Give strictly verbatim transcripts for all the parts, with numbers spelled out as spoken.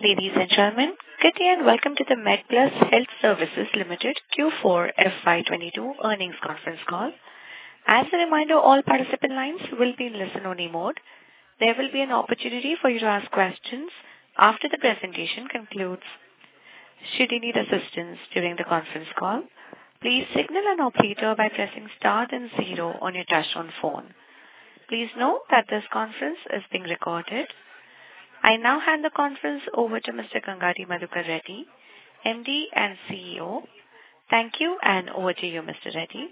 Ladies and gentlemen, good day and welcome to the MedPlus Health Services Limited Q four F Y twenty-two earnings conference call. As a reminder, all participant lines will be in listen-only mode. There will be an opportunity for you to ask questions after the presentation concludes. Should you need assistance during the conference call, please signal an operator by pressing star and zero on your touch-tone phone. Please note that this conference is being recorded. I now hand the conference over to Mister Gangadi Madhukar Reddy, M D and C E O. Thank you, and over to you, Mister Reddy.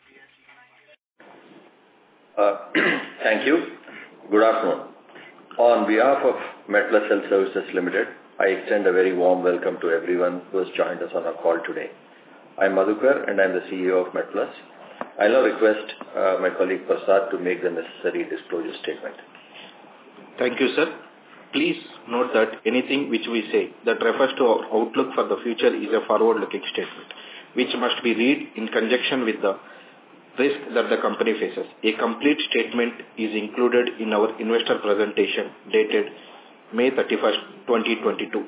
Uh, thank you. Good afternoon. On behalf of MedPlus Health Services Limited, I extend a very warm welcome to everyone who has joined us on our call today. I'm Madhukar, and I'm the C E O of MedPlus. I now request uh, my colleague Prasad to make the necessary disclosure statement. Thank you, sir. Please note that anything which we say that refers to our outlook for the future is a forward-looking statement, which must be read in conjunction with the risk that the company faces. A complete statement is included in our investor presentation dated May thirty-first, twenty twenty-two.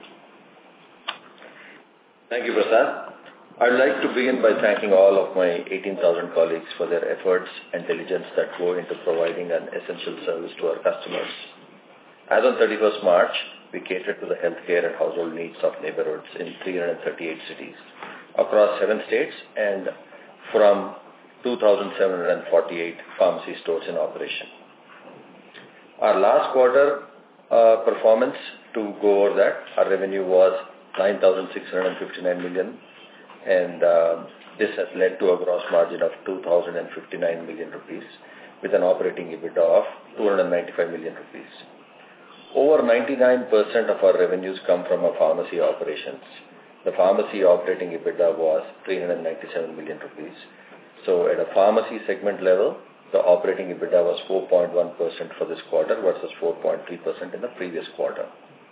Thank you, Prasad. I'd like to begin by thanking all of my eighteen thousand colleagues for their efforts and diligence that go into providing an essential service to our customers. As on thirty-first March, we catered to the healthcare and household needs of neighborhoods in three hundred thirty-eight cities across seven states and from two thousand seven hundred forty-eight pharmacy stores in operation. Our last quarter uh, performance, to go over that, our revenue was nine thousand six hundred fifty-nine million, and uh, this has led to a gross margin of two thousand fifty-nine million rupees with an operating EBITDA of two hundred ninety-five million rupees. Over ninety-nine percent of our revenues come from our pharmacy operations. The pharmacy operating EBITDA was three hundred ninety-seven million rupees. So at a pharmacy segment level, the operating EBITDA was four point one percent for this quarter versus four point three percent in the previous quarter.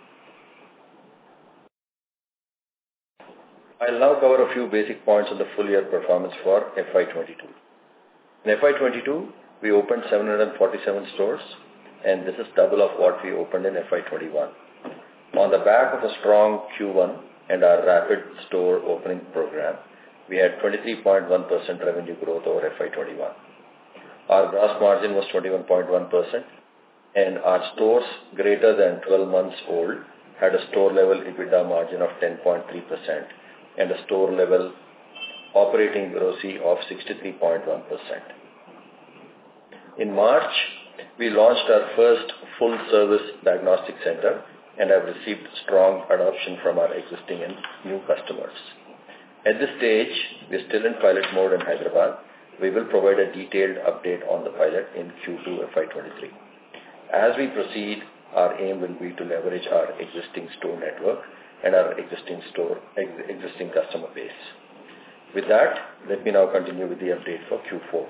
I'll now cover a few basic points on the full year performance for F Y twenty-two. In F Y twenty-two, we opened seven hundred forty-seven stores, and this is double of what we opened in F Y twenty-one. On the back of a strong Q one and our rapid store opening program, we had twenty-three point one percent revenue growth over F Y twenty-one. Our gross margin was twenty-one point one percent, and our stores greater than twelve months old had a store level EBITDA margin of ten point three percent and a store level operating R O C E of sixty-three point one percent. In March, we launched our first full-service diagnostic center and have received strong adoption from our existing and new customers. At this stage, we are still in pilot mode in Hyderabad. We will provide a detailed update on the pilot in Q two F Y twenty-three. As we proceed, our aim will be to leverage our existing store network and our existing store, ex existing customer base. With that, let me now continue with the update for Q four.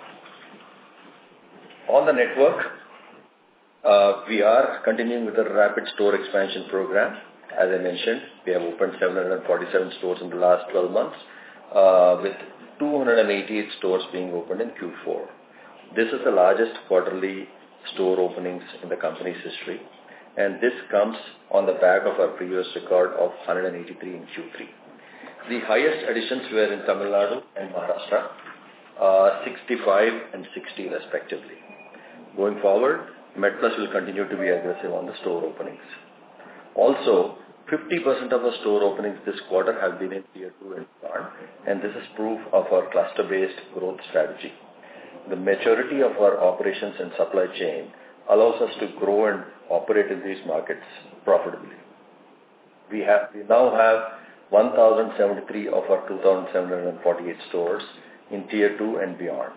On the network, uh, we are continuing with the rapid store expansion program. As I mentioned, we have opened seven hundred forty-seven stores in the last twelve months, uh, with two hundred eighty-eight stores being opened in Q four. This is the largest quarterly store openings in the company's history, and this comes on the back of our previous record of one hundred eighty-three in Q three. The highest additions were in Tamil Nadu and Maharashtra, uh, sixty-five and sixty respectively. Going forward, MedPlus will continue to be aggressive on the store openings. Also, fifty percent of the store openings this quarter have been in Tier two and beyond, and this is proof of our cluster-based growth strategy. The maturity of our operations and supply chain allows us to grow and operate in these markets profitably. We have we now have one thousand seventy-three of our two thousand seven hundred forty-eight stores in Tier two and beyond.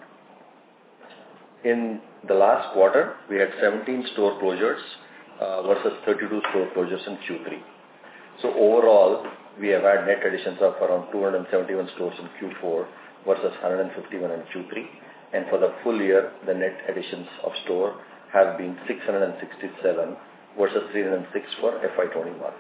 In the last quarter, we had seventeen store closures uh, versus thirty-two store closures in Q three. So overall, we have had net additions of around two hundred seventy-one stores in Q four versus one hundred fifty-one in Q three. And for the full year, the net additions of store have been six hundred sixty-seven versus three hundred six for F Y twenty-one.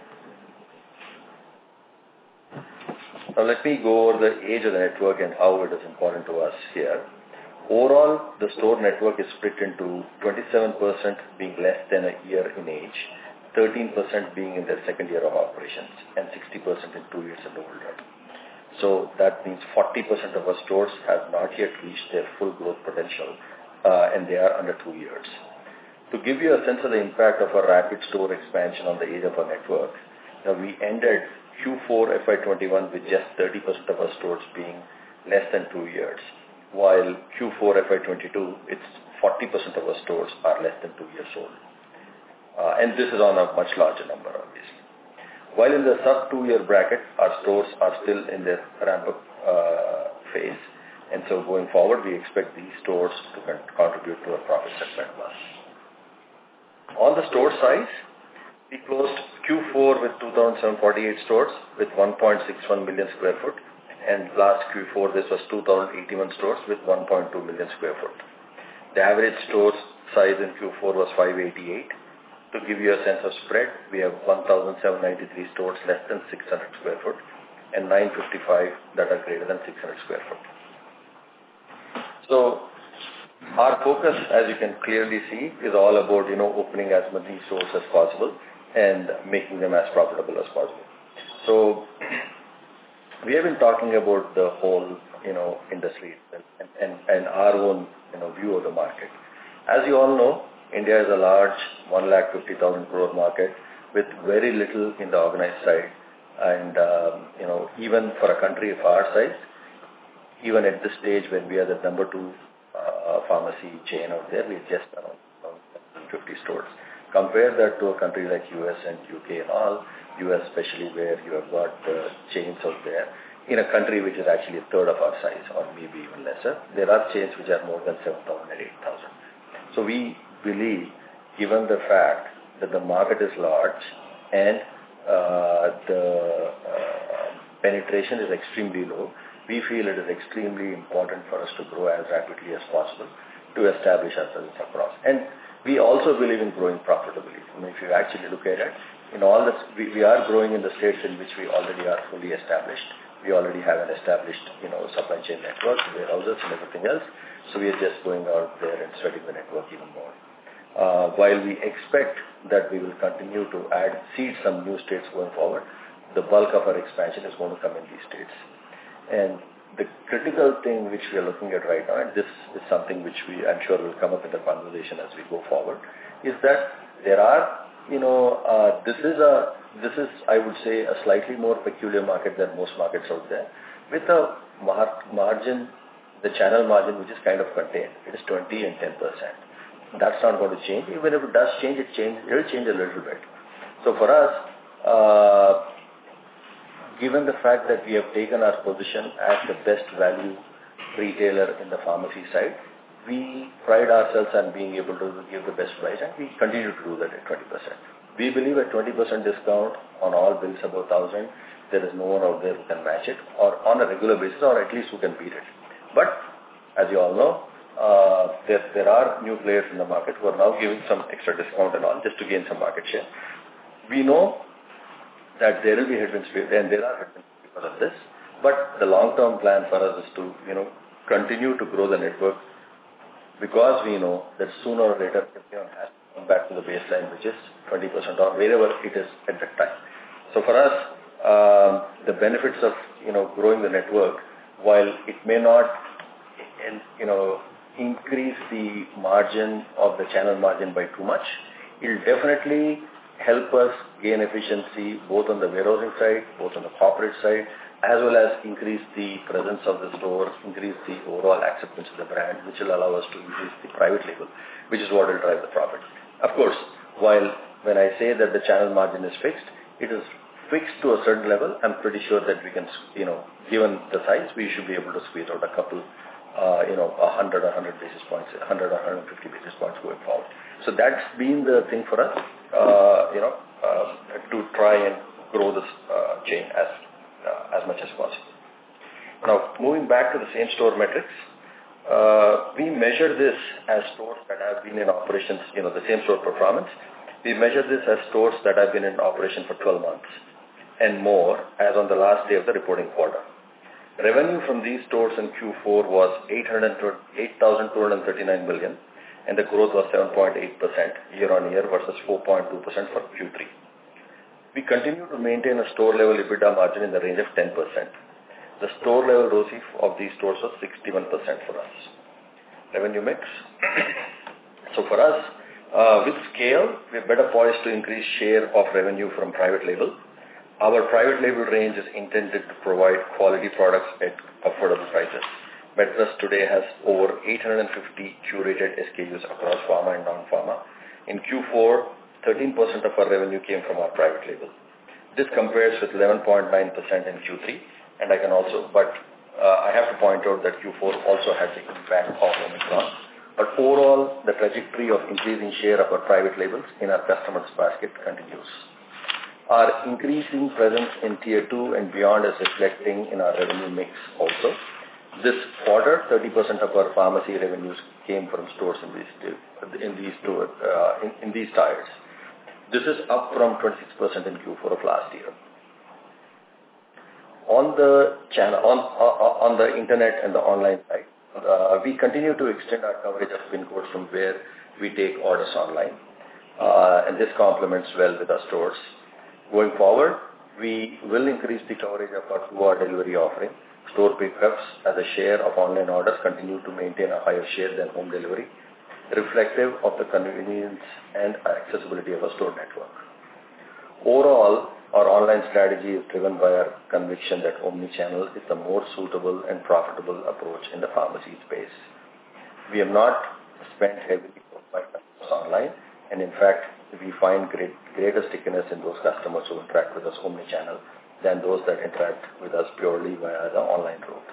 Now let me go over the age of the network and how it is important to us here. Overall, the store network is split into twenty-seven percent being less than a year in age, thirteen percent being in their second year of operations and sixty percent in two years and older. So that means forty percent of our stores have not yet reached their full growth potential, uh, and they are under two years. To give you a sense of the impact of our rapid store expansion on the age of our network, now we ended Q four F Y twenty-one with just thirty percent of our stores being less than two years, while Q four F Y twenty-two, it's forty percent of our stores are less than two years old. Uh, and this is on a much larger number, obviously. While in the sub-two-year bracket, our stores are still in their ramp-up uh, phase, and so going forward, we expect these stores to con- contribute to our profit segment plus. On the store size, we closed Q four with two thousand seven hundred forty-eight stores with one point six one million square foot, and last Q four this was two thousand eighty-one stores with one point two million square foot. The average store size in Q four was five eighty-eight. To give you a sense of spread, we have one thousand seven hundred ninety-three stores less than six hundred square foot and nine fifty-five that are greater than six hundred square foot. So our focus, as you can clearly see, is all about, you know, opening as many stores as possible and making them as profitable as possible. So we have been talking about the whole, you know, industry and, and, and our own, you know, view of the market. As you all know, India is a large one lakh fifty thousand crore market with very little in the organized side. And, um, you know, even for a country of our size, even at this stage when we are the number two uh, pharmacy chain out there, we're just around fifty stores. Compare that to a country like U S and U K and all, U S especially where you have got uh, chains out there. In a country which is actually a third of our size or maybe even lesser, there are chains which are more than seven thousand and eight thousand. So we believe, given the fact that the market is large and uh, the uh, penetration is extremely low, we feel it is extremely important for us to grow as rapidly as possible to establish ourselves across. And we also believe in growing profitably. I mean, if you actually look at it, in all this, we, we are growing in the states in which we already are fully established. We already have an established, you know, supply chain network, warehouses and everything else. So we are just going out there and spreading the network even more. Uh, while we expect that we will continue to add, seed some new states going forward, the bulk of our expansion is going to come in these states. And the critical thing which we are looking at right now, and this is something which we, I'm sure will come up in the conversation as we go forward, is that there are, you know, uh, this is a, this is, I would say, a slightly more peculiar market than most markets out there, with a mar- margin, the channel margin, which is kind of contained. It is twenty and ten percent. That's not going to change. Even if it does change, it change, it will change a little bit. So for us, uh, given the fact that we have taken our position as the best value retailer in the pharmacy side, we pride ourselves on being able to give the best price, and we continue to do that at twenty percent. We believe at twenty percent discount on all bills above one thousand, there is no one out there who can match it, or on a regular basis, or at least who can beat it. But, as you all know, uh, there, there are new players in the market who are now giving some extra discount and all, just to gain some market share. We know that there will be headwinds, and there are headwinds because of this, but the long-term plan for us is to, you know, continue to grow the network, because we know that sooner or later everyone has to come back to the baseline, which is twenty percent or wherever it is at that time. So for us, um, the benefits of, you know, growing the network, while it may not, you know, increase the margin of the channel margin by too much, it will definitely help us gain efficiency both on the warehousing side, both on the corporate side, as well as increase the presence of the store, increase the overall acceptance of the brand, which will allow us to increase the private label, which is what will drive the profit. Of course, while when I say that the channel margin is fixed, it is fixed to a certain level. I'm pretty sure that we can, you know, given the size, we should be able to squeeze out a couple, uh, you know, one hundred or one hundred basis points, one hundred or one hundred fifty basis points going forward. So that's been the thing for us, uh, you know, uh, to try and grow this uh, chain as uh, as much as possible. Now, moving back to the same store metrics, uh, we measure this as stores that have been in operations, you know, the same store performance. We measure this as stores that have been in operation for twelve months and more as on the last day of the reporting quarter. Revenue from these stores in Q four was eight thousand two hundred thirty-nine million, and the growth was seven point eight percent year-on-year versus four point two percent for Q three. We continue to maintain a store-level EBITDA margin in the range of ten percent. The store-level R O C E of these stores was sixty-one percent for us. Revenue mix. So for us, uh, with scale, we are better poised to increase share of revenue from private label. Our private label range is intended to provide quality products at affordable prices. MedPlus today has over eight hundred fifty curated S K Us across pharma and non-pharma. In Q four, thirteen percent of our revenue came from our private label. This compares with eleven point nine percent in Q three, and I can also, but uh, I have to point out that Q four also has the impact of Omicron. But overall, the trajectory of increasing share of our private labels in our customers' basket continues. Our increasing presence in tier two and beyond is reflecting in our revenue mix also. This quarter, thirty percent of our pharmacy revenues came from stores in these in these two, uh, in, in these tiers. This is up from twenty-six percent in Q four of last year. On the channel, on on the internet and the online side, uh, we continue to extend our coverage of PIN codes from where we take orders online, uh, and this complements well with our stores. Going forward, we will increase the coverage of our two-hour delivery offering. Store pickups as a share of online orders continue to maintain a higher share than home delivery, reflective of the convenience and accessibility of a store network. Overall, our online strategy is driven by our conviction that omnichannel is the more suitable and profitable approach in the pharmacy space. We have not spent heavily on customers online, and in fact, we find great, greater stickiness in those customers who interact with us omnichannel than those that interact with us purely via the online route.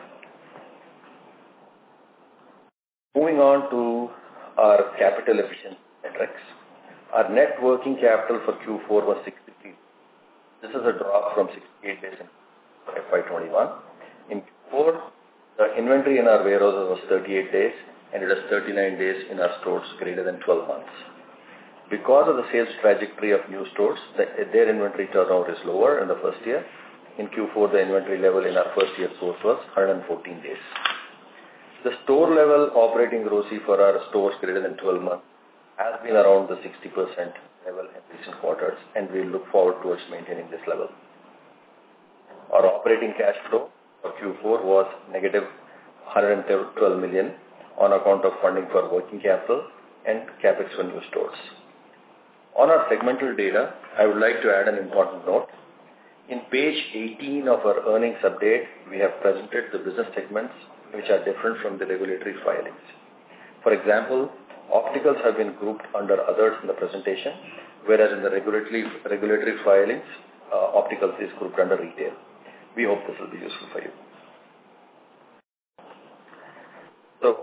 Moving on to our capital efficient metrics. Our net working capital for Q four was sixty-three. This is a drop from sixty-eight days in F Y twenty-one. In Q four, the inventory in our warehouses was thirty-eight days, and it is thirty-nine days in our stores greater than twelve months. Because of the sales trajectory of new stores, the, their inventory turnover is lower in the first year. In Q four, the inventory level in our first year stores was one hundred fourteen days. The store level operating R O C E for our stores greater than twelve months has been around the sixty percent level in recent quarters, and we look forward towards maintaining this level. Our operating cash flow for Q four was negative one hundred twelve million on account of funding for working capital and capex for new stores. On our segmental data, I would like to add an important note. In page eighteen of our earnings update, we have presented the business segments which are different from the regulatory filings. For example, opticals have been grouped under others in the presentation, whereas in the regulatory, regulatory filings, uh, opticals is grouped under retail. We hope this will be useful for you. So,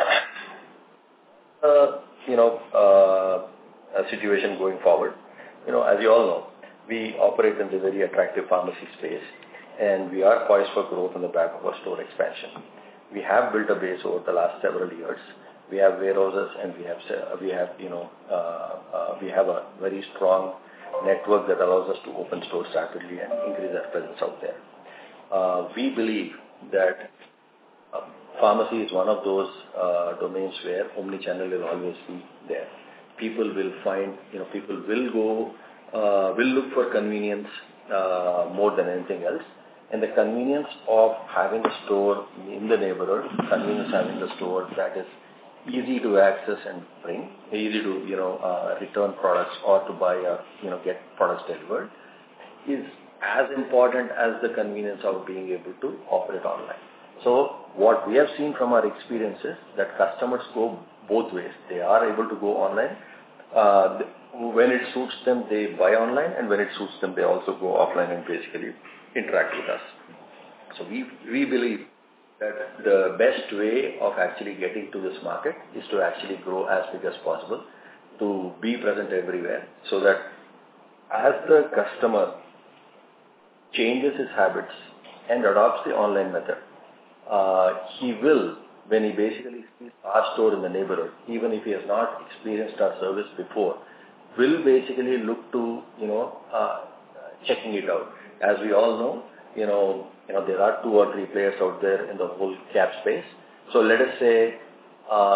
uh, you know, uh, a situation going forward. You know, as you all know, we operate in the very attractive pharmacy space, and we are poised for growth on the back of our store expansion. We have built a base over the last several years. We have warehouses, and we have, we have, you know, uh, uh, we have a very strong network that allows us to open stores rapidly and increase our presence out there. Uh, we believe that uh, pharmacy is one of those uh, domains where omnichannel will always be there. People will find, you know, people will go, uh, will look for convenience uh, more than anything else. And the convenience of having a store in the neighborhood, convenience having a store that is easy to access and bring, easy to, you know, uh, return products or to buy, or, you know, get products delivered, is as important as the convenience of being able to operate online. So what we have seen from our experience is that customers go both ways. They are able to go online. Uh, when it suits them, they buy online, and when it suits them, they also go offline and basically interact with us. So we we believe that the best way of actually getting to this market is to actually grow as big as possible, to be present everywhere, so that as the customer changes his habits and adopts the online method, uh, he will, when he basically sees our store in the neighborhood, even if he has not experienced our service before, will basically look to, you know, uh, checking it out. As we all know, you know, you know, there are two or three players out there in the whole cap space. So let us say, um,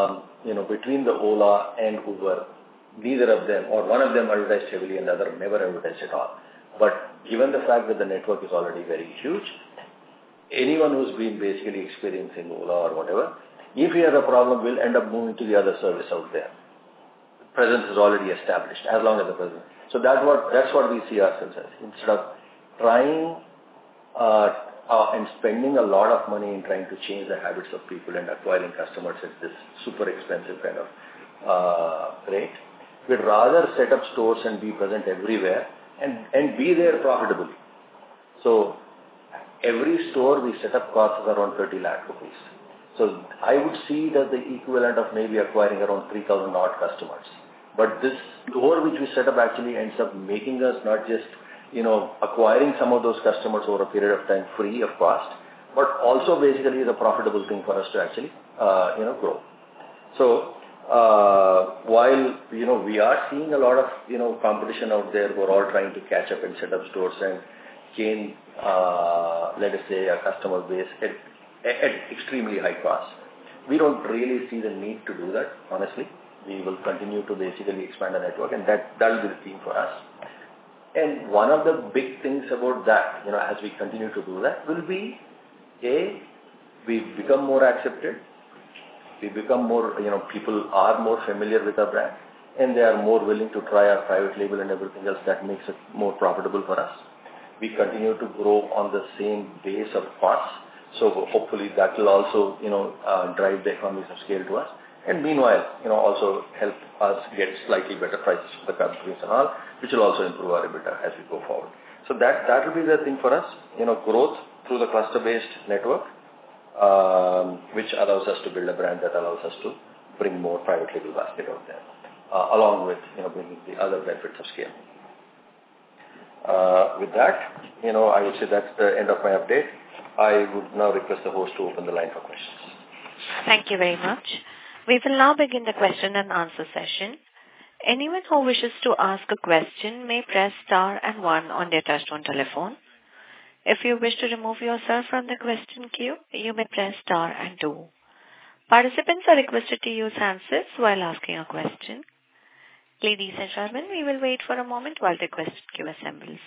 you know, between the Ola and Uber, neither of them, or one of them advertised heavily and the other never advertised at all. But given the fact that the network is already very huge, anyone who's been basically experiencing Ola or whatever, if he has a problem, will end up moving to the other service out there. The presence is already established, as long as the presence. So that what, that's what we see ourselves as. Instead of trying uh, uh, and spending a lot of money in trying to change the habits of people and acquiring customers at this super expensive kind of uh, rate, we'd rather set up stores and be present everywhere and, and be there profitably. So every store we set up costs around thirty lakh rupees. So I would see it as the equivalent of maybe acquiring around three thousand odd customers. But this store which we set up actually ends up making us not just, you know, acquiring some of those customers over a period of time free of cost, but also basically the profitable thing for us to actually, uh, you know, grow. So uh, while, you know, we are seeing a lot of, you know, competition out there who are all trying to catch up and set up stores and gain, uh, let us say, a customer base at, at extremely high cost. We don't really see the need to do that, honestly. We will continue to basically expand the network, and that, that will be the theme for us. And one of the big things about that, you know, as we continue to do that, will be, A, we become more accepted, we become more, you know, people are more familiar with our brand, and they are more willing to try our private label and everything else. That makes it more profitable for us. We continue to grow on the same base of costs, so hopefully that will also, you know, uh, drive the economies of scale to us. And meanwhile, you know, also help us get slightly better prices for the companies and all, which will also improve our EBITDA as we go forward. So that, that will be the thing for us, you know, growth through the cluster-based network, um, which allows us to build a brand that allows us to bring more private label basket out there, uh, along with, you know, bringing the other benefits of scale. Uh, with that, you know, I would say that's the end of my update. I would now request the host to open the line for questions. Thank you very much. We will now begin the question and answer session. Anyone who wishes to ask a question may press star and one on their touchtone telephone. If you wish to remove yourself from the question queue, you may press star and two. Participants are requested to use handsets while asking a question. Ladies and gentlemen, we will wait for a moment while the question queue assembles.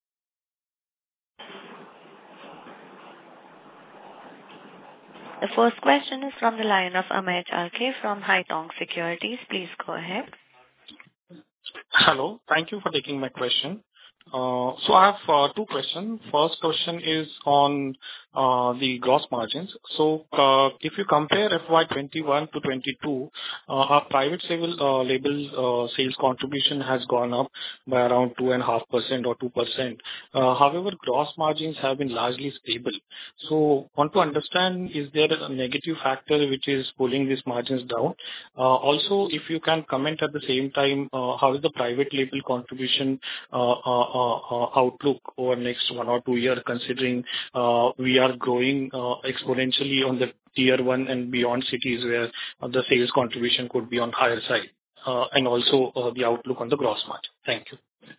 The first question is from the line of Amey Chalke from Haitong Securities. Please go ahead. Hello. Thank you for taking my question. Uh, so I have uh, two questions. First question is on uh, the gross margins. So uh, if you compare F Y twenty-one to twenty-two, uh, our private label, uh, label uh, sales contribution has gone up by around two point five percent or two percent. Uh, however, gross margins have been largely stable. So want to understand, is there a negative factor which is pulling these margins down? Uh, also, if you can comment at the same time, uh, how is the private label contribution uh, uh, Uh, uh, outlook over next one or two years, considering uh, we are growing uh, exponentially on the tier one and beyond cities where uh, the sales contribution could be on higher side, uh, and also uh, the outlook on the gross margin. Thank you.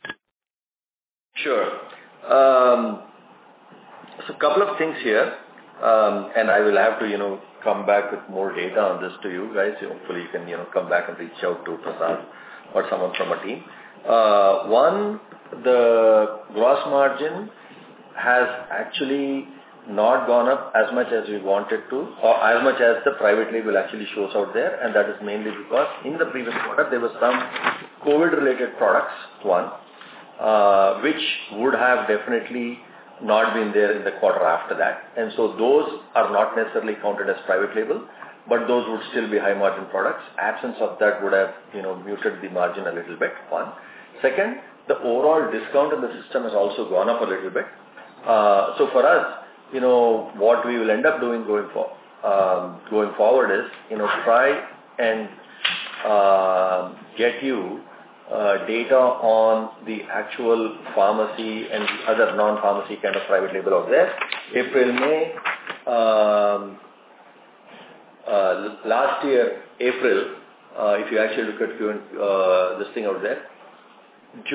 Sure. Um, so a couple of things here, um, and I will have to, you know, come back with more data on this to you guys. Hopefully you can, you know, come back and reach out to Prasad or someone from a team. Uh, one, the gross margin has actually not gone up as much as we wanted to, or as much as the private label actually shows out there, and that is mainly because in the previous quarter there were some COVID-related products, one, uh, which would have definitely not been there in the quarter after that. And so those are not necessarily counted as private label, but those would still be high margin products. Absence of that would have, you know, muted the margin a little bit, one. Second, the overall discount in the system has also gone up a little bit. Uh, so for us, you know, what we will end up doing going for um, going forward is, you know, try and uh, get you uh, data on the actual pharmacy and the other non-pharmacy kind of private label out there. April, May, um, uh, last year, April, uh, if you actually look at uh, this thing out there,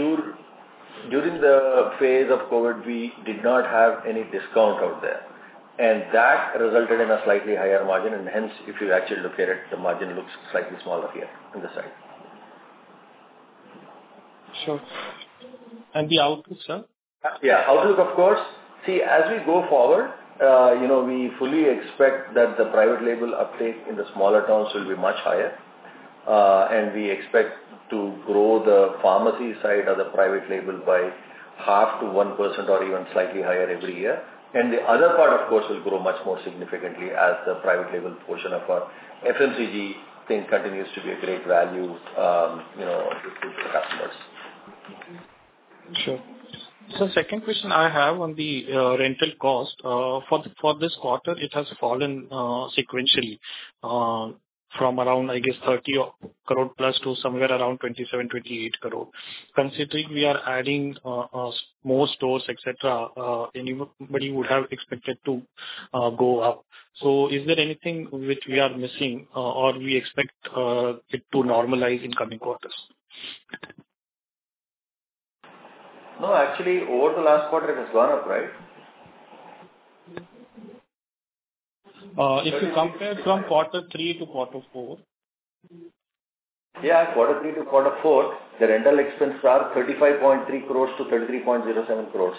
during the phase of COVID, we did not have any discount out there. And that resulted in a slightly higher margin, and hence, if you actually look at it, the margin looks slightly smaller here on the side. Sure. And the outlook, sir? Yeah, outlook, of course. See, as we go forward, uh, you know, we fully expect that the private label uptake in the smaller towns will be much higher. Uh, and we expect to grow the pharmacy side of the private label by half to one percent or even slightly higher every year. And the other part, of course, will grow much more significantly as the private label portion of our F M C G thing continues to be a great value, um, you know, to, to the customers. Sure. So second question I have on the uh, rental cost. Uh, for the, for this quarter, it has fallen uh, sequentially uh, from around, I guess, thirty crore plus to somewhere around twenty-seven, twenty-eight crore. Considering we are adding uh, uh, more stores, et cetera, uh, anybody would have expected to uh, go up. So is there anything which we are missing uh, or we expect uh, it to normalize in coming quarters? No, actually, over the last quarter, it has gone up, right? Uh, if you compare from quarter three to quarter four. Yeah, quarter three to quarter four, the rental expenses are thirty-five point three crores to thirty-three point zero seven crores.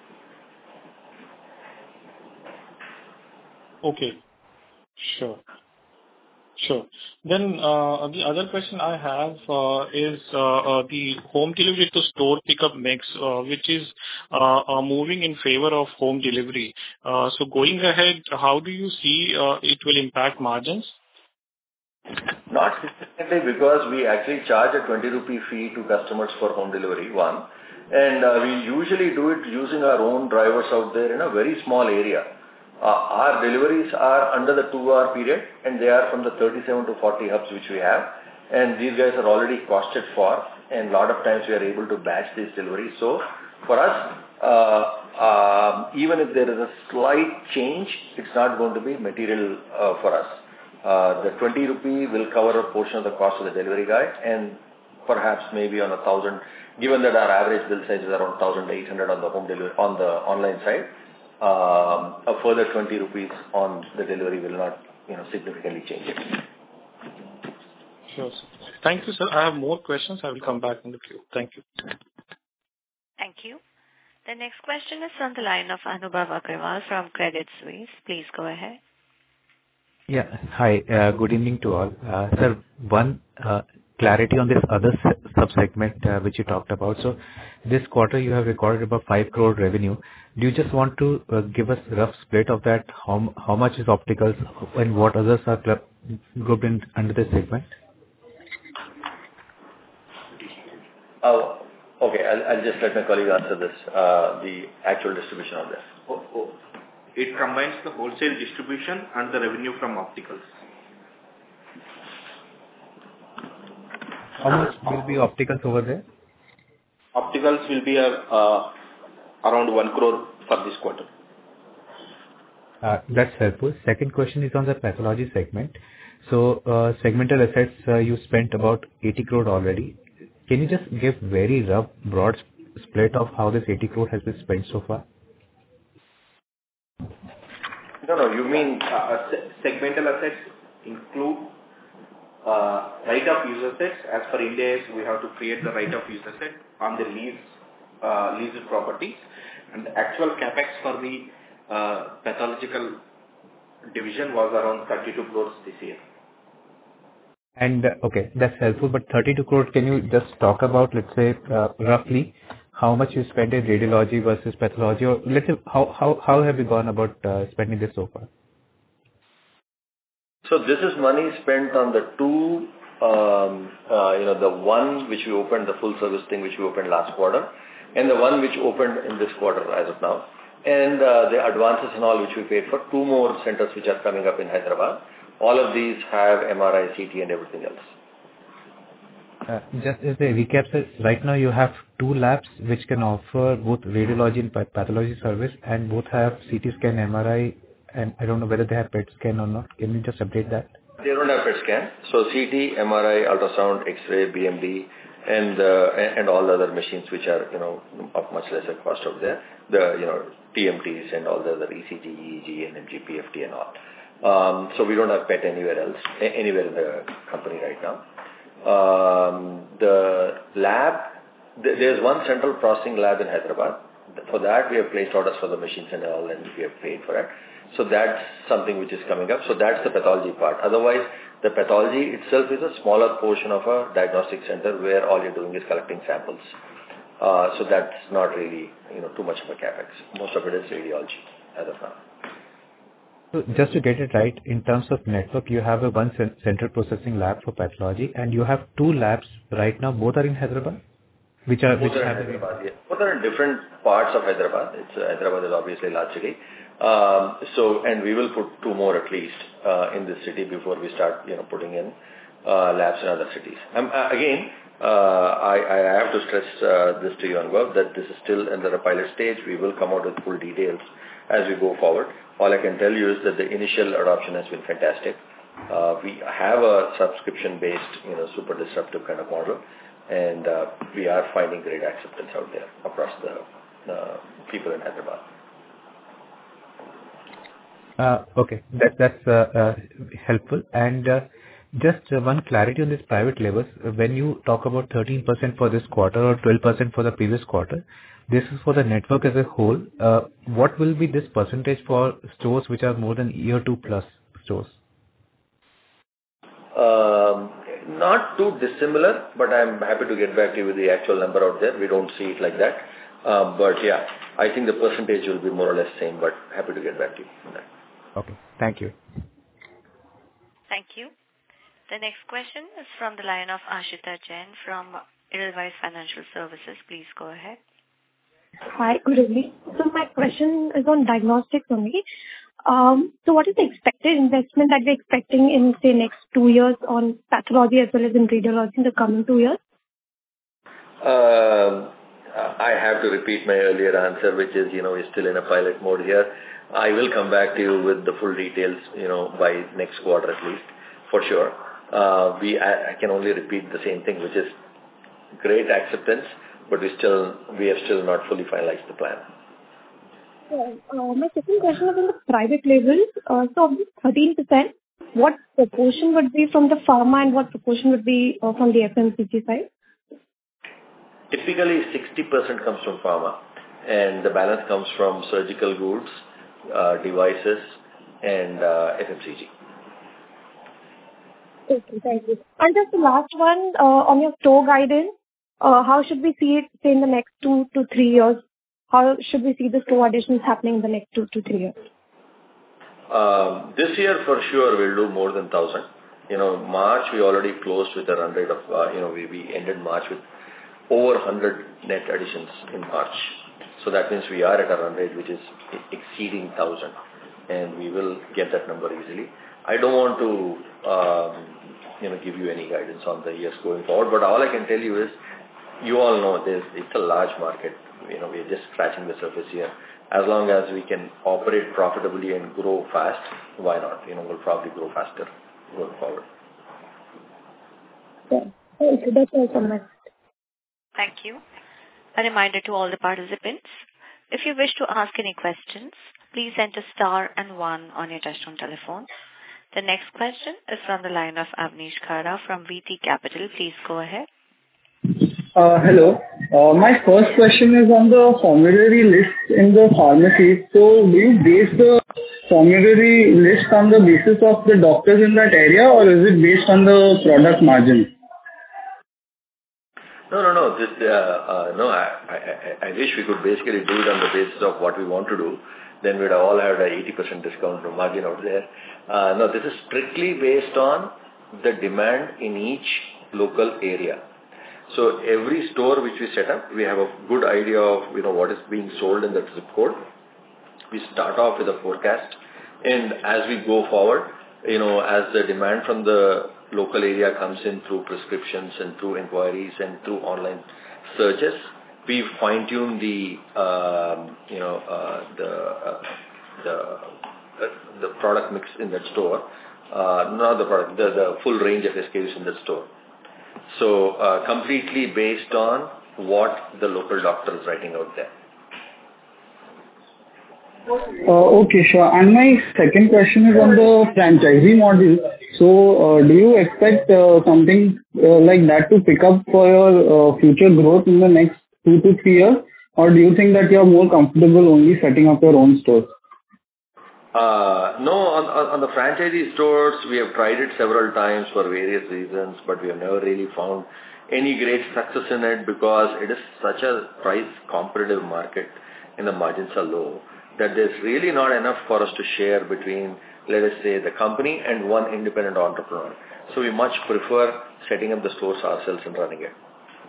Okay. Sure. Sure. Then uh, the other question I have uh, is uh, uh, the home delivery to store pickup mix, uh, which is uh, uh, moving in favor of home delivery. Uh, so going ahead, how do you see uh, it will impact margins? Not significantly, because we actually charge a twenty rupee fee to customers for home delivery, one. And uh, we usually do it using our own drivers out there in a very small area. Uh, our deliveries are under the two-hour period, and they are from the thirty-seven to forty hubs which we have. And these guys are already costed for, and a lot of times we are able to batch these deliveries. So for us, uh, uh, even if there is a slight change, it's not going to be material uh, for us. Uh, the twenty rupee will cover a portion of the cost of the delivery guy, and perhaps maybe on a thousand, given that our average bill size is around one thousand eight hundred on the home delivery, on the online side, um, a further twenty rupees on the delivery will not, you know, significantly change it. Sure, sir. Thank you, sir. I have more questions. I will come back in the queue. Thank you. Thank you. The next question is from the line of Anubhav Agarwal from Credit Suisse. Please go ahead. Yeah. Hi. Uh, good evening to all. Uh, sir, one uh, clarity on this other sub-segment uh, which you talked about. So this quarter you have recorded about five crore revenue. Do you just want to uh, give us a rough split of that? How how much is opticals and what others are grouped in under this segment? Oh, okay. I'll, I'll just let my colleague answer this, uh, the actual distribution of this. Oh, oh. It combines the wholesale distribution and the revenue from opticals. How much will be opticals over there? Opticals will be uh, uh, around one crore for this quarter. Uh, that's helpful. Second question is on the pathology segment. So uh, segmental assets, uh, you spent about eighty crore already. Can you just give very rough, broad split of how this eighty crore has been spent so far? No, no, you mean... Uh, se- segmental assets include uh, right-of-use assets. As per Ind A S, we have to create the right-of-use asset on the lease, uh, leased properties. And the actual capex for the uh, pathological division was around thirty-two crores this year. And uh, okay, that's helpful. But thirty-two crore, can you just talk about, let's say, uh, roughly how much you spent in radiology versus pathology, or let's say how how how have you gone about uh, spending this so far? So this is money spent on the two, um, uh, you know, the one which we opened, the full service thing which we opened last quarter, and the one which opened in this quarter as of now, and uh, the advances and all which we paid for two more centers which are coming up in Hyderabad. All of these have M R I, C T and everything else. Uh, just as a recap, sir, right now you have two labs which can offer both radiology and pathology service, and both have C T scan, M R I, and I don't know whether they have P E T scan or not. Can you just update that? They don't have P E T scan. So C T, M R I, ultrasound, X-ray, B M D, and uh, and all the other machines which are, you know, of much lesser cost out there, the, you know, T M Ts and all the other E C G, E E G, N M G, P F T and all. Um, so we don't have P E T anywhere else, anywhere in the company right now. Um, the lab, th- there's one central processing lab in Hyderabad. For that, we have placed orders for the machines and all, and we have paid for it. So that's something which is coming up. So that's the pathology part. Otherwise, the pathology itself is a smaller portion of a diagnostic center where all you're doing is collecting samples. Uh, so that's not really, you know, too much of a capex. Most of it is radiology as of now. So just to get it right, in terms of network, you have a one central processing lab for pathology, and you have two labs right now. Both are in Hyderabad, which are both which are in have Hyderabad. Yeah. Both are in different parts of Hyderabad. It's uh, Hyderabad is obviously a large city. Um, so, and we will put two more at least uh, in this city before we start, you know, putting in uh, labs in other cities. Um, uh, again, uh, I, I have to stress uh, this to you, Anubhav, that this is still in the pilot stage. We will come out with full details as we go forward. All I can tell you is that the initial adoption has been fantastic. Uh, we have a subscription-based, you know, super disruptive kind of model, and uh, we are finding great acceptance out there across the uh, people in Hyderabad. Uh, okay, that, that's uh, uh, helpful. And uh, just uh, one clarity on this private labels. When you talk about thirteen percent for this quarter or twelve percent for the previous quarter, this is for the network as a whole. Uh, what will be this percentage for stores which are more than year two plus stores? Um, not too dissimilar, but I'm happy to get back to you with the actual number out there. We don't see it like that. Uh, but yeah, I think the percentage will be more or less same, but happy to get back to you on that. Okay, thank you. Thank you. The next question is from the line of Ashita Jain from Edelweiss Financial Services. Please go ahead. Hi, good evening. So my question is on diagnostics only. Um, so what is the expected investment that we're expecting in, say, next two years on pathology as well as in radiology in the coming two years? Um, I have to repeat my earlier answer, which is, you know, we're still in a pilot mode here. I will come back to you with the full details, you know, by next quarter at least, for sure. Uh, we, I, I can only repeat the same thing, which is great acceptance, but we still, we have still not fully finalized the plan. Uh, my second question is on the private label. Uh, so of this thirteen percent, what proportion would be from the pharma and what proportion would be uh, from the F M C G side? Typically, sixty percent comes from pharma, and the balance comes from surgical goods, uh, devices, and uh, F M C G. Okay, thank you. And just the last one, uh, on your store guidance, uh, how should we see it, say, in the next two to three years? How should we see the store additions happening in the next two to three years? Um, this year, for sure, we'll do more than one thousand. You know, March, we already closed with a run rate of, uh, you know, we, we ended March with over one hundred net additions in March. So that means we are at a run rate which is exceeding one thousand, and we will get that number easily. I don't want to, um, you know, give you any guidance on the years going forward, but all I can tell you is, you all know this, it's a large market. You know, we're just scratching the surface here. As long as we can operate profitably and grow fast, why not? You know, we'll probably grow faster going forward. Yeah. Okay, that's all from my side. Thank you. A reminder to all the participants, if you wish to ask any questions, please enter star and one on your touchtone telephone. The next question is from the line of Avnish Khara from V T Capital. Please go ahead. Uh, hello. Uh, my first question is on the formulary list in the pharmacies. So do you base the formulary list on the basis of the doctors in that area, or is it based on the product margin? No, no, no. This, uh, uh, no. I, I, I wish we could basically do it on the basis of what we want to do. Then we'd all have an eighty percent discount from margin out there. Uh, no, this is strictly based on the demand in each local area. So every store which we set up, we have a good idea of, you know, what is being sold in that zip code. We start off with a forecast, and as we go forward, you know, as the demand from the local area comes in through prescriptions and through inquiries and through online searches, we fine tune the, um, you know, uh, the uh, the uh, the product mix in that store, uh, not the product, the, the full range of S K Us in that store. So uh, completely based on what the local doctor is writing out there. Uh, okay, sure. And my second question is on the franchisee model. So uh, do you expect uh, something uh, like that to pick up for your uh, future growth in the next two to three years? Or do you think that you are more comfortable only setting up your own stores? Uh, no, on, on, on the franchisee stores, we have tried it several times for various reasons, but we have never really found any great success in it because it is such a price competitive market and the margins are low that there's really not enough for us to share between, let us say, the company and one independent entrepreneur. So we much prefer setting up the stores ourselves and running it.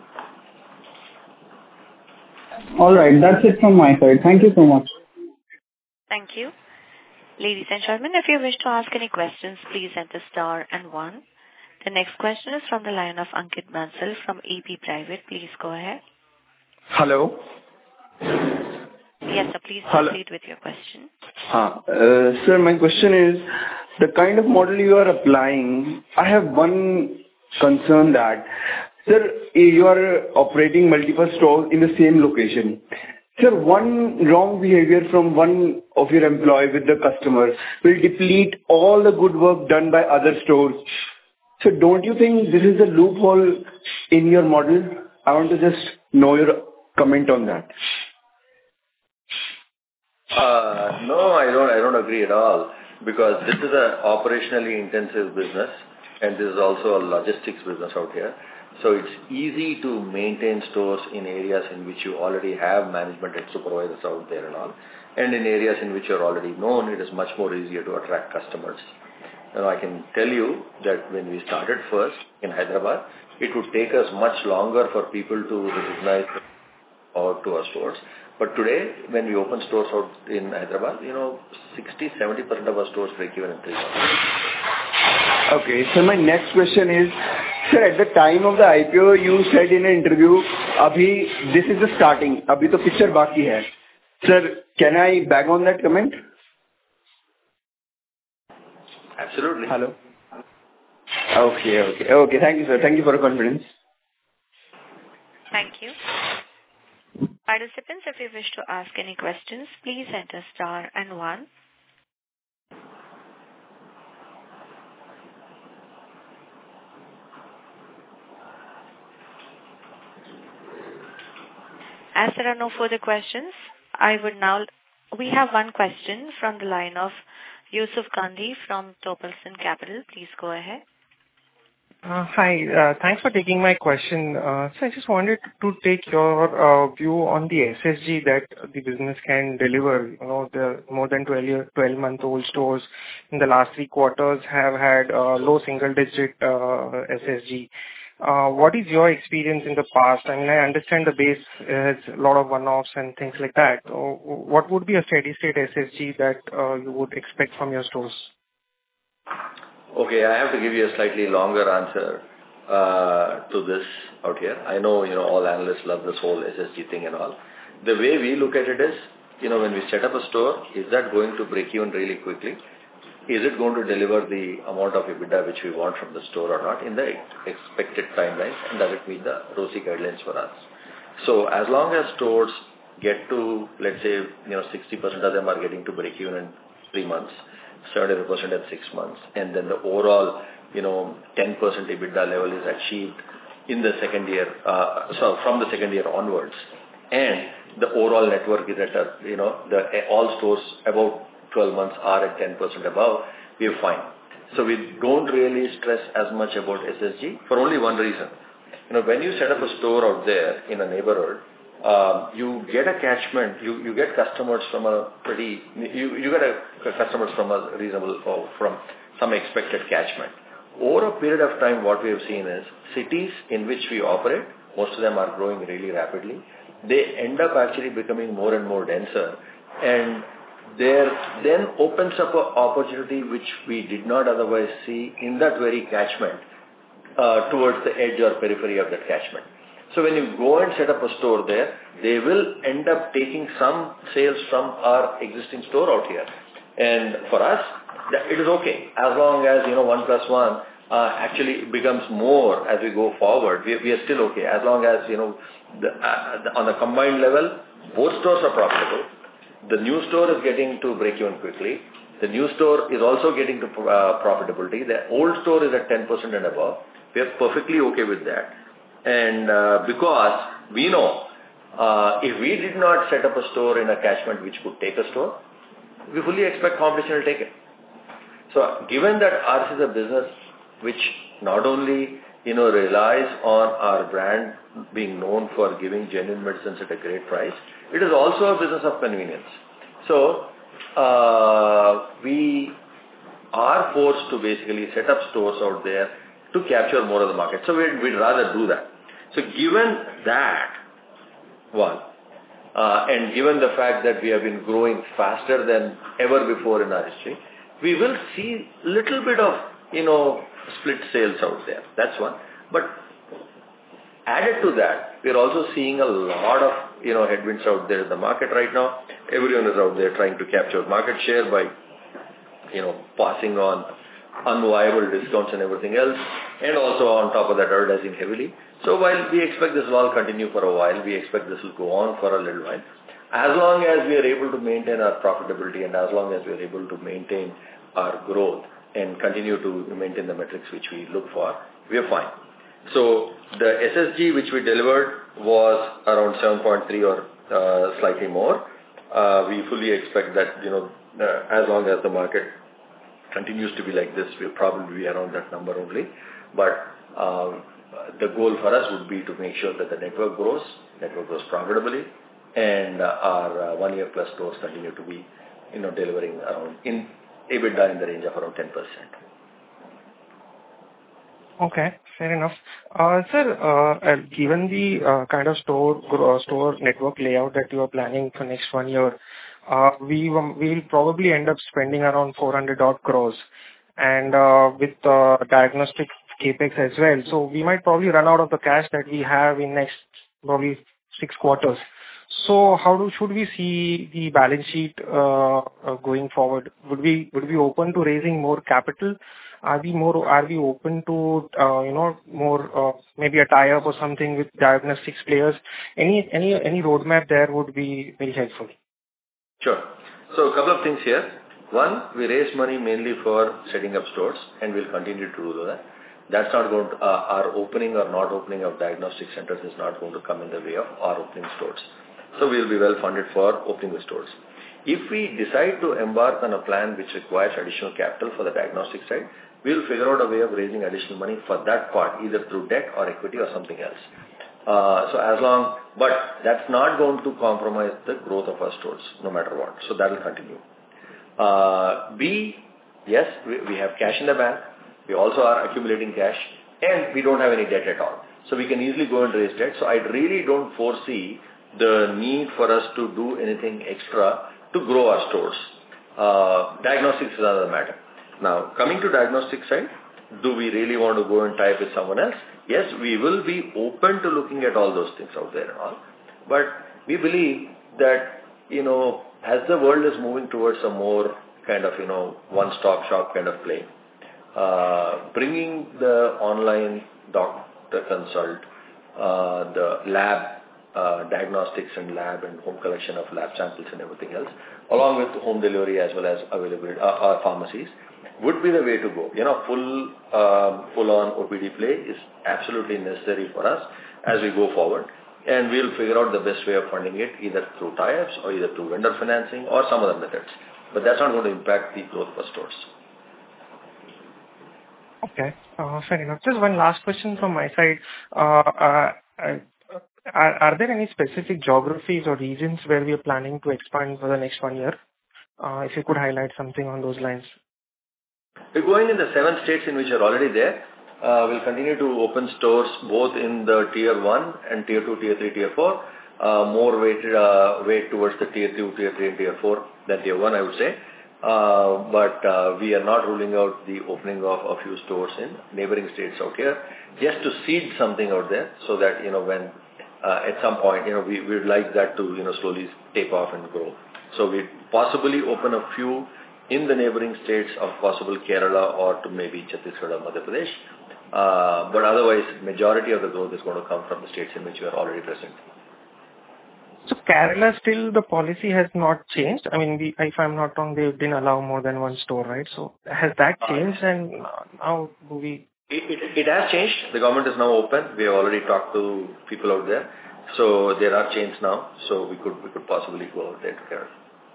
All right, that's it from my side. Thank you so much. Thank you. Ladies and gentlemen, if you wish to ask any questions, please enter star and one. The next question is from the line of Ankit Bansal from A P Private. Please go ahead. Hello. Yes, sir. Please Hello. proceed with your question. Uh, sir, my question is, the kind of model you are applying, I have one concern that, sir, you are operating multiple stores in the same location. Sir, one wrong behavior from one of your employee with the customer will deplete all the good work done by other stores. So don't you think this is a loophole in your model? I want to just know your comment on that. Uh, no, I don't, I don't agree at all because this is an operationally intensive business and this is also a logistics business out here. So it's easy to maintain stores in areas in which you already have management and supervisors out there and all. And in areas in which you're already known, it is much more easier to attract customers. You know, I can tell you that when we started first in Hyderabad, it would take us much longer for people to recognize out to our stores. But today, when we open stores out in Hyderabad, you know, sixty to seventy percent of our stores break even in three months. Okay, so my next question is, sir, at the time of the I P O, you said in an interview, Abhi, this is the starting, Abhi to picture baki hai. Sir, can I bag on that comment? Absolutely. Hello. Okay, okay, okay. Thank you, sir. Thank you for your confidence. Thank you. Participants, if you wish to ask any questions, please enter star and one. As there are no further questions, I would now, we have one question from the line of Yusuf Gandhi from Topelson Capital. Please go ahead. Uh, hi, uh, thanks for taking my question. Uh, so I just wanted to take your uh, view on the S S G that the business can deliver. You know, the more than twelve-month-old stores in the last three quarters have had uh, low single-digit uh, S S G. Uh, what is your experience in the past? I mean, I understand the base has a lot of one-offs and things like that. So what would be a steady-state S S G that uh, you would expect from your stores? Okay, I have to give you a slightly longer answer uh, to this out here. I know, you know, all analysts love this whole S S G thing and all. The way we look at it is, you know, when we set up a store, is that going to break even really quickly? Is it going to deliver the amount of EBITDA which we want from the store or not in the expected timelines, and does it meet the R O C E guidelines for us? So as long as stores get to, let's say, you know, sixty percent of them are getting to break even in three months, seventy percent at six months, and then the overall, you know, ten percent EBITDA level is achieved in the second year, uh, so from the second year onwards, and the overall network is at a, you know, the all stores about twelve months are at ten percent above, we are fine. So we don't really stress as much about S S G for only one reason. You know, when you set up a store out there in a neighborhood, um, you get a catchment, you, you get customers from a pretty, you, you get a customers from a reasonable, or from some expected catchment. Over a period of time, what we have seen is cities in which we operate, most of them are growing really rapidly. They end up actually becoming more and more denser, and there then opens up an opportunity which we did not otherwise see in that very catchment uh, towards the edge or periphery of that catchment. So when you go and set up a store there, they will end up taking some sales from our existing store out here. And for us, it is okay as long as, you know, one plus one uh, actually becomes more as we go forward, we, we are still okay. As long as, you know, the, uh, the, on a combined level, both stores are profitable. The new store is getting to break even quickly. The new store is also getting to uh, profitability. The old store is at ten percent and above. We are perfectly okay with that. And uh, because we know uh, if we did not set up a store in a catchment which could take a store, we fully expect competition will take it. So given that ours is a business which not only, you know, relies on our brand being known for giving genuine medicines at a great price, it is also a business of convenience. So uh, we are forced to basically set up stores out there to capture more of the market. So we'd, we'd rather do that. So given that, one, uh, and given the fact that we have been growing faster than ever before in our history, we will see little bit of, you know, split sales out there. That's one. But added to that, we're also seeing a lot of, you know, headwinds out there in the market right now. Everyone is out there trying to capture market share by, you know, passing on unviable discounts and everything else, and also on top of that advertising heavily. So while we expect this will all continue for a while, we expect this will go on for a little while. As long as we are able to maintain our profitability and as long as we are able to maintain our growth and continue to maintain the metrics which we look for, we are fine. So the S S G which we delivered was around seven point three or uh, slightly more. Uh, we fully expect that, you know, uh, as long as the market continues to be like this, we'll probably be around that number only. But um, the goal for us would be to make sure that the network grows, network grows profitably, and uh, our uh, one-year plus stores continue to be, you know, delivering around in EBITDA in the range of around ten percent. Okay, fair enough. Uh, sir, uh, given the uh, kind of store uh, store network layout that you are planning for next one year, uh, we will we'll probably end up spending around four hundred odd crores, and uh, with uh, diagnostic capex as well. So we might probably run out of the cash that we have in next probably six quarters. So how do should we see the balance sheet uh, uh, going forward? Would we would we open to raising more capital? Are we more are we open to uh, you know more uh, maybe a tie-up or something with diagnostics players? Any any any roadmap there would be very helpful. Sure. So a couple of things here. One, we raise money mainly for setting up stores, and we'll continue to do that. That's not going to, uh, our opening or not opening of diagnostic centers is not going to come in the way of our opening stores. So we'll be well funded for opening the stores. If we decide to embark on a plan which requires additional capital for the diagnostic side, we'll figure out a way of raising additional money for that part, either through debt or equity or something else. Uh, so as long, but that's not going to compromise the growth of our stores, no matter what. So that will continue. Uh, B, yes, we, we have cash in the bank. We also are accumulating cash, and we don't have any debt at all. So we can easily go and raise debt. So I really don't foresee the need for us to do anything extra to grow our stores. Uh, diagnostics is another matter. Now, coming to diagnostic side, do we really want to go and tie up with someone else? Yes, we will be open to looking at all those things out there and all. But we believe that, you know, as the world is moving towards a more kind of, you know, one-stop shop kind of play, uh, bringing the online doctor consult, uh, the lab Uh, diagnostics and lab and home collection of lab samples and everything else, along with home delivery as well as availability, uh, uh, pharmacies, would be the way to go. You know, full, um, full-on O P D play is absolutely necessary for us as we go forward, and we'll figure out the best way of funding it, either through tie-ups or either through vendor financing or some other methods. But that's not going to impact the growth of stores. Okay, uh, fair enough. Just one last question from my side. Uh, uh, I, Are, are there any specific geographies or regions where we are planning to expand for the next one year? Uh, if you could highlight something on those lines. We're going in the seven states in which are already there. Uh, we'll continue to open stores both in the tier one and tier two, tier three, tier four. Uh, more weighted, uh, weight towards the tier two, tier three, and tier four than tier one, I would say. Uh, but uh, we are not ruling out the opening of a few stores in neighboring states out here, just to seed something out there so that, you know, when Uh, at some point, you know, we would like that to, you know, slowly take off and grow. So we possibly open a few in the neighboring states of possible Kerala or to maybe Chhattisgarh or Madhya Pradesh. Uh, but otherwise, majority of the growth is going to come from the states in which we are already present. So Kerala, still the policy has not changed. I mean, we, if I'm not wrong, they didn't allow more than one store, right? So has that changed, and now do we? It, it, it has changed. The government is now open. We have already talked to people out there, so there are chains now. So we could we could possibly go out there to Kerala.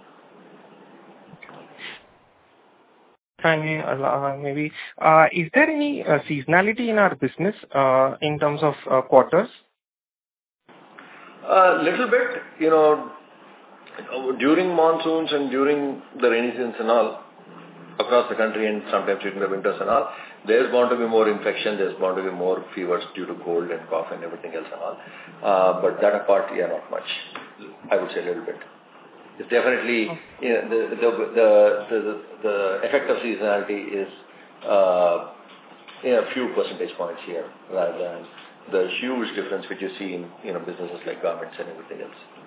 Can you allow, maybe, uh, is there any uh, seasonality in our business uh, in terms of uh, quarters? A little bit, you know, during monsoons and during the rainy seasons and all, across the country and sometimes during the winters and all, there's bound to be more infection, there's bound to be more fevers due to cold and cough and everything else and all. Uh, but that apart, yeah, not much. I would say a little bit. It's definitely, you know, the, the, the, the, the effect of seasonality is uh, in a few percentage points here rather than the huge difference which you see in, you know, businesses like garments and everything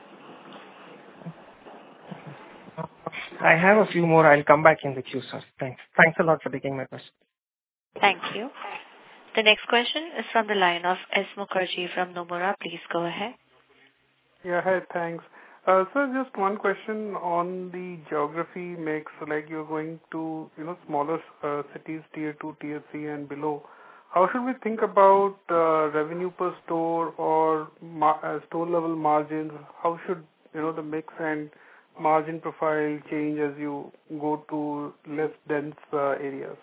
else. I have a few more. I'll come back in the queue, sir. Thanks. Thanks a lot for taking my question. Thank you. The next question is from the line of S. Mukherjee from Nomura. Please go ahead. Yeah, hi, thanks. Uh, so just one question on the geography mix, like you're going to, you know, smaller uh, cities, tier two, tier three and below. How should we think about uh, revenue per store or ma- uh, store level margins? How should, you know, the mix and margin profile change as you go to less dense uh, areas?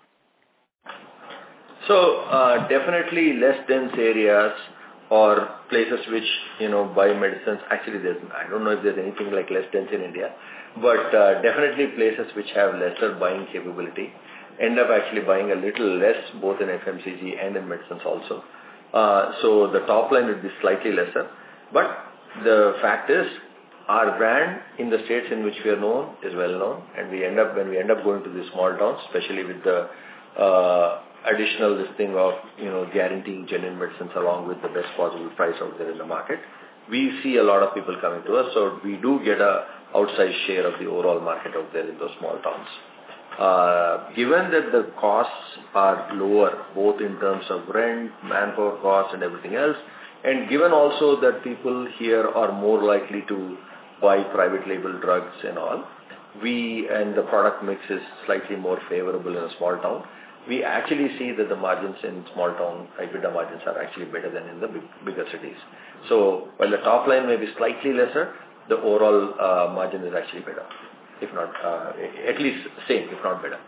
So uh, definitely less dense areas or places which, you know, buy medicines. Actually, there's, I don't know if there's anything like less dense in India, but uh, definitely places which have lesser buying capability end up actually buying a little less, both in F M C G and in medicines also. Uh, so the top line would be slightly lesser. But the fact is, our brand in the states in which we are known is well known, and we end up, when we end up going to these small towns, especially with the uh, additional listing of, you know, guaranteeing genuine medicines along with the best possible price out there in the market, we see a lot of people coming to us. So we do get a outsized share of the overall market out there in those small towns. Uh, given that the costs are lower, both in terms of rent, manpower costs and everything else, and given also that people here are more likely to buy private label drugs and all, we, and the product mix is slightly more favorable in a small town, we actually see that the margins in small town, EBITDA margins are actually better than in the big, bigger cities. So while the top line may be slightly lesser, the overall uh, margin is actually better. If not, uh, at least same, if not better.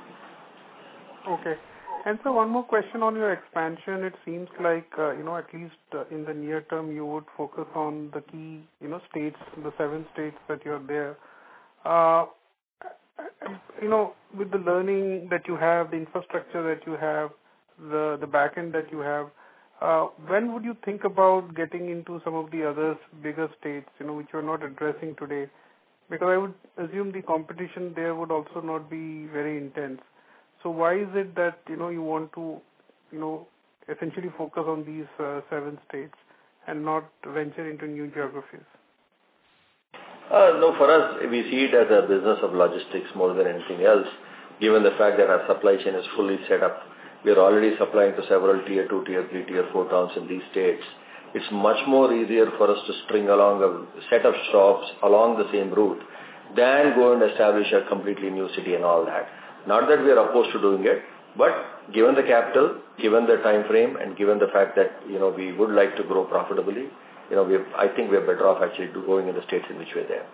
Okay. And so one more question on your expansion. It seems like, uh, you know, at least uh, in the near term, you would focus on the key, you know, states, the seven states that you're there. Uh, you know, with the learning that you have, the infrastructure that you have, the, the back end that you have, uh, when would you think about getting into some of the other bigger states, you know, which you're not addressing today? Because I would assume the competition there would also not be very intense. So why is it that, you know, you want to, you know, essentially focus on these uh, seven states and not venture into new geographies? Uh, no, for us, we see it as a business of logistics more than anything else, given the fact that our supply chain is fully set up. We are already supplying to several tier two, tier three, tier four towns in these states. It's much more easier for us to string along a set of shops along the same route than go and establish a completely new city and all that. Not that we are opposed to doing it, but given the capital, given the time frame, and given the fact that, you know, we would like to grow profitably, you know, we I think we are better off actually do going in the states in which we are there.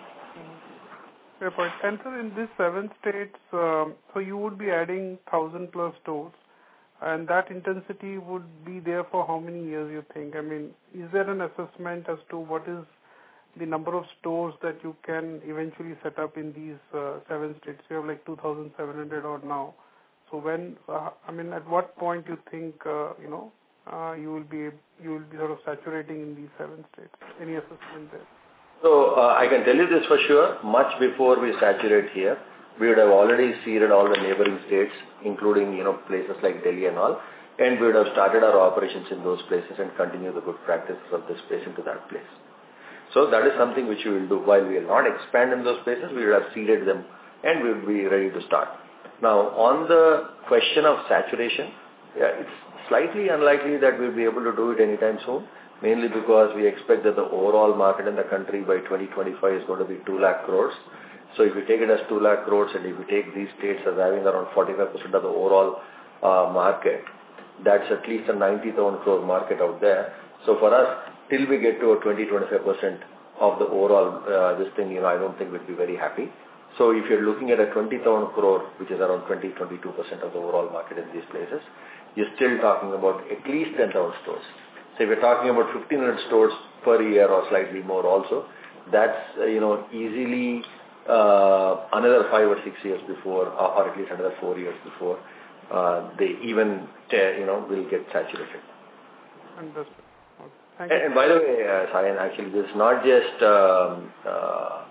Fair point. And so in these seven states, um, so you would be adding thousand plus stores, and that intensity would be there for how many years, you think? I mean, is there an assessment as to what is the number of stores that you can eventually set up in these uh, seven states? You have like two thousand seven hundred odd now. So when, uh, I mean, at what point you think, uh, you know, uh, you will be you will be sort of saturating in these seven states? Any assessment there? So uh, I can tell you this for sure. Much before we saturate here, we would have already seeded all the neighboring states, including, you know, places like Delhi and all, and we would have started our operations in those places and continue the good practices of this place into that place. So that is something which we will do. While we will not expand in those places, we will have seeded them and we'll be ready to start. Now, on the question of saturation, yeah, it's slightly unlikely that we'll be able to do it anytime soon, mainly because we expect that the overall market in the country by twenty twenty-five is going to be two lakh crores. So if you take it as two lakh crores and if you take these states as having around forty-five percent of the overall uh, market, that's at least a ninety thousand crore market out there. So for us, till we get to a twenty to twenty-five percent of the overall uh, this thing, you know, I don't think we'd be very happy. So if you're looking at a twenty thousand crore, which is around twenty to twenty-two percent of the overall market in these places, you're still talking about at least ten thousand stores. So if you're talking about fifteen hundred stores per year or slightly more also, that's, uh, you know, easily uh, another five or six years before, or, or at least another four years before, uh, they even, uh, you know, will get saturated. Understood. And, and by the way, uh, Sayan, actually, this is not just um, uh,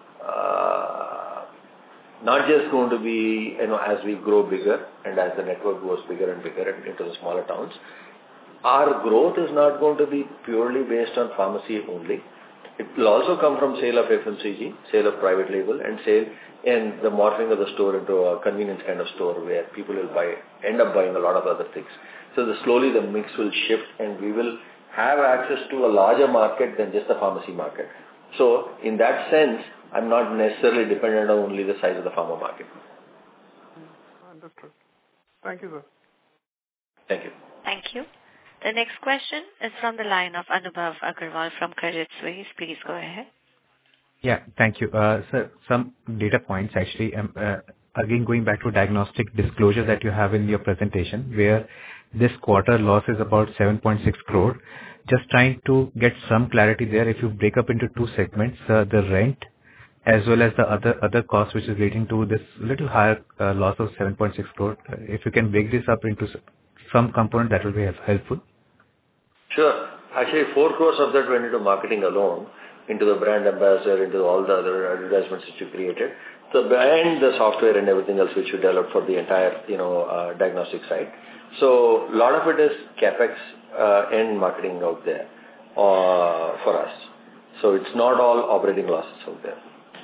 uh, not just going to be, you know, as we grow bigger and as the network goes bigger and bigger and into the smaller towns, our growth is not going to be purely based on pharmacy only. It will also come from sale of F M C G, sale of private label, and sale and the morphing of the store into a convenience kind of store where people will buy, end up buying a lot of other things. So the, slowly the mix will shift and we will have access to a larger market than just the pharmacy market. So in that sense, I'm not necessarily dependent on only the size of the pharma market. Understood. Thank you, sir. Thank you. Thank you. The next question is from the line of Anubhav Agarwal from Credit Suisse. Please go ahead. Yeah, thank you. Uh, sir, some data points actually. Um, uh, again, going back to diagnostic disclosure that you have in your presentation, where this quarter loss is about seven point six crore. Just trying to get some clarity there. If you break up into two segments, uh, the rent as well as the other other costs, which is leading to this little higher uh, loss of seven point six crore. Uh, if you can break this up into some component, that will be helpful. Sure. Actually, four crores of that went into marketing alone, into the brand ambassador, into all the other advertisements that you created. So, and the software and everything else which you developed for the entire, you know, uh, diagnostic side. So, a lot of it is capex uh, and marketing out there uh, for us. So, it's not all operating losses out there.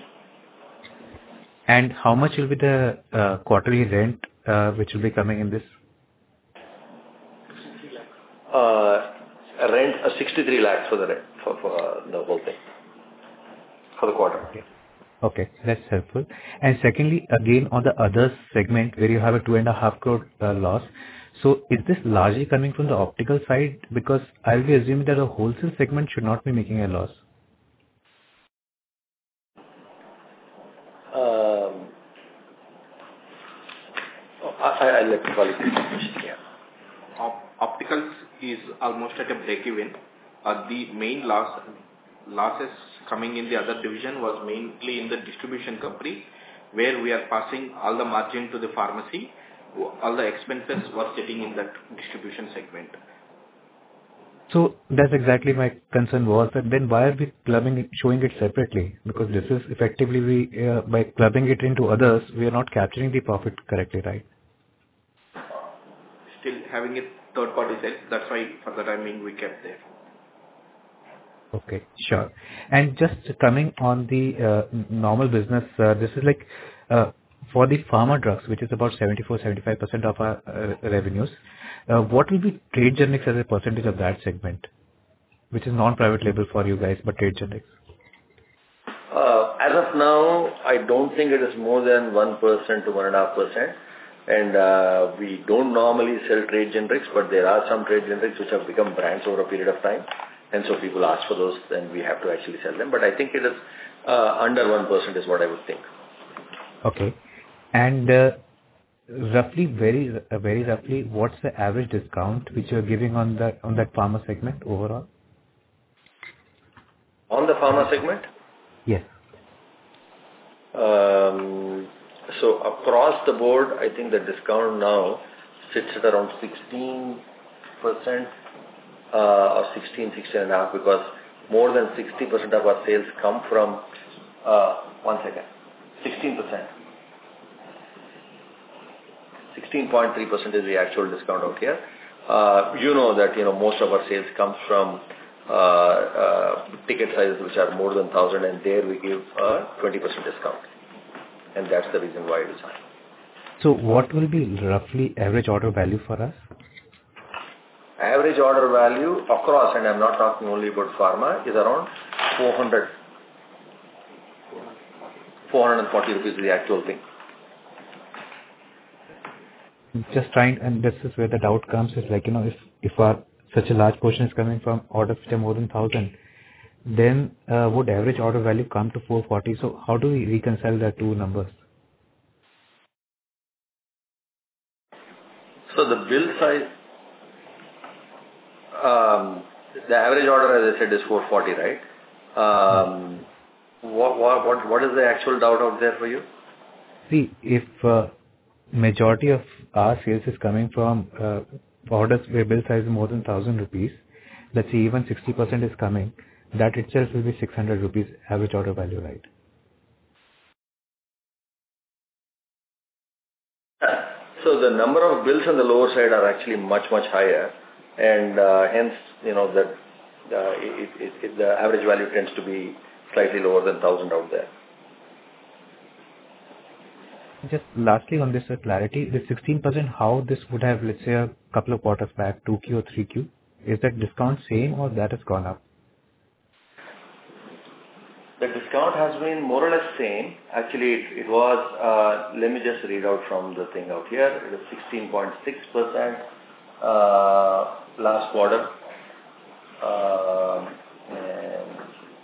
And how much will be the uh, quarterly rent uh, which will be coming in this? Uh, rent uh, sixty-three lakhs for the rent, for, for uh, the whole thing, for the quarter. Okay. Okay, that's helpful. And secondly, again on the other segment where you have a two and a half crore uh, loss. So is this largely coming from the optical side? Because I'll be assuming that the wholesale segment should not be making a loss. Um, I, I'll let you call it. Yeah. Op- opticals is almost at a break-even. Uh, the main loss losses coming in the other division was mainly in the distribution company, where we are passing all the margin to the pharmacy. All the expenses were sitting in that distribution segment. So that's exactly my concern was that then why are we clubbing it, showing it separately? Because this is effectively we uh, by clubbing it into others, we are not capturing the profit correctly, right? Still having a third party sales, that's why for the time being we kept there. Okay, sure. And just coming on the uh, normal business, uh, this is like uh, for the pharma drugs, which is about seventy-four to seventy-five percent of our uh, revenues. Uh, what will be trade generics as a percentage of that segment, which is non-private label for you guys, but trade generics? Uh, as of now, I don't think it is more than one percent to one point five percent. And uh, we don't normally sell trade generics, but there are some trade generics which have become brands over a period of time. And so people ask for those, then we have to actually sell them. But I think it is uh, under one percent is what I would think. Okay. And uh, roughly, very uh, very roughly, what's the average discount which you're giving on that on that pharma segment overall? On the pharma segment? Yes. Um, so across the board, I think the discount now sits at around sixteen percent uh, or sixteen, sixteen and a half, because more than sixty percent of our sales come from, uh, one second, sixteen percent. sixteen point three percent is the actual discount out here. Uh, you know that, you know, most of our sales comes from uh, uh, ticket sizes which are more than one thousand, and there we give a twenty percent discount. and that's the reason why it is high. So what will be roughly average order value for us? Average order value across, and I'm not talking only about pharma, is around four hundred. four hundred forty rupees is the actual thing. Just trying, and this is where the doubt comes, is like, you know, if, if our, such a large portion is coming from orders which are more than one thousand, then uh, would average order value come to four forty? So how do we reconcile the two numbers? So the bill size, um, the average order, as I said, is four forty, right? Um, what, what, what, what is the actual doubt out there for you? See, if uh, majority of our sales is coming from uh, orders where bill size is more than one thousand rupees, let's say even sixty percent is coming, that itself will be six hundred rupees average order value, right? So the number of bills on the lower side are actually much, much higher, and uh, hence, you know, that uh, it, it, it, the average value tends to be slightly lower than one thousand out there. Just lastly on this uh, clarity, the sixteen percent, how this would have, let's say, a couple of quarters back, two Q or three Q, is that discount same or that has gone up? The discount has been more or less same. Actually, it, it was, uh, let me just read out from the thing out here. It was sixteen point six percent uh, last quarter. Uh, and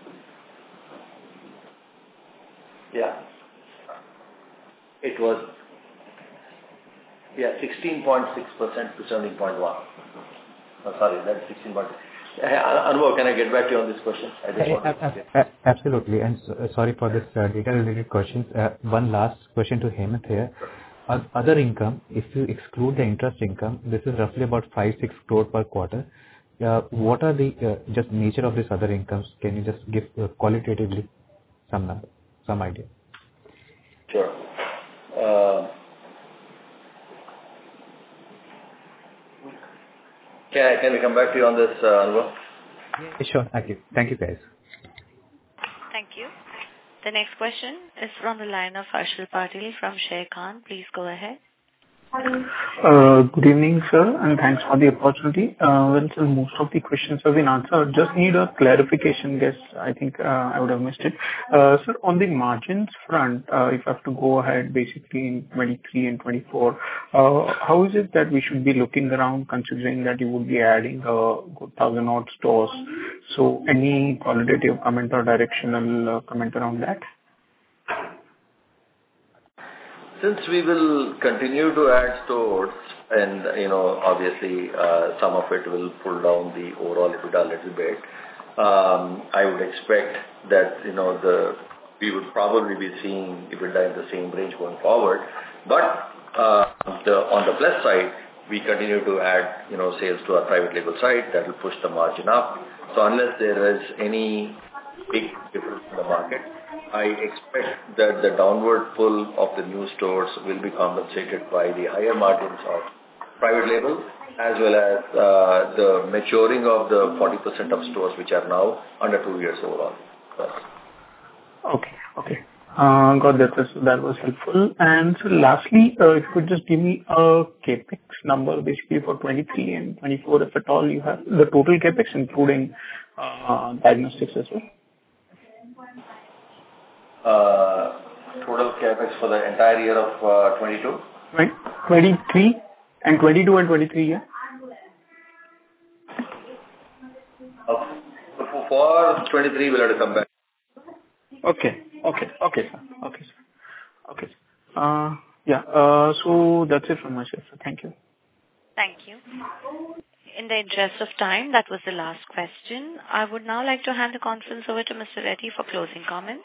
yeah, it was, yeah, sixteen point six percent to seventeen point one. Oh, sorry, that's sixteen point six. Anubhav, can I get back to you on this question? I just want to Absolutely. And so, uh, sorry for this uh, data-related questions. Uh, one last question to Hemant here. Uh, other income, if you exclude the interest income, this is roughly about five, six crore per quarter. Uh, what are the uh, just nature of these other incomes? Can you just give uh, qualitatively some number, some idea? Sure. Uh, Can, can we come back to you on this, uh, Anubhav? Yeah, sure. Thank you. Thank you, guys. Thank you. The next question is from the line of Harshal Patil from Sharekhan. Please go ahead. Uh, Good evening, sir, and thanks for the opportunity. Uh, Well, sir, most of the questions have been answered. Just need a clarification, guess. I think uh, I would have missed it. Uh, Sir, on the margins front, uh, if I have to go ahead basically in twenty-three and twenty-four, uh, how is it that we should be looking around considering that you would be adding a good thousand odd stores? So any qualitative comment or directional uh, comment around that? Since we will continue to add stores and, you know, obviously uh, some of it will pull down the overall EBITDA a little bit, um, I would expect that, you know, the we would probably be seeing EBITDA in the same range going forward. But uh, the, on the plus side, we continue to add, you know, sales to our private label side. That will push the margin up. So unless there is any big difference in the market, I expect that the downward pull of the new stores will be compensated by the higher margins of private label as well as uh, the maturing of the forty percent of stores which are now under two years overall. Yes. Okay, okay. Uh, got that. So that was helpful. And so lastly, uh, if you could just give me a capex number basically for twenty-three and twenty-four, if at all you have the total capex, including uh, diagnostics as well. Uh, total capex for the entire year of uh, twenty-two? Right. twenty-three and twenty-two and twenty-three, yeah. Uh, for twenty-three, we'll have to come back. Okay, okay, okay, sir. Okay, sir. Okay. Uh, yeah. Uh, so that's it from my side, sir. Thank you. Thank you. In the interest of time, that was the last question. I would now like to hand the conference over to Mister Reddy for closing comments.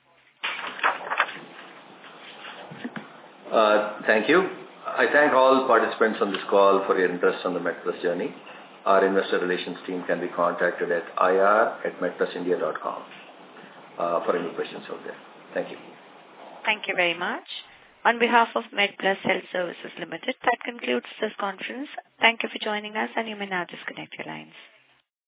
Uh, thank you. I thank all participants on this call for your interest on the MedPlus journey. Our investor relations team can be contacted at I R at medplus india dot com uh, for any questions out there. Thank you. Thank you very much. On behalf of MedPlus Health Services Limited, that concludes this conference. Thank you for joining us, and you may now disconnect your lines.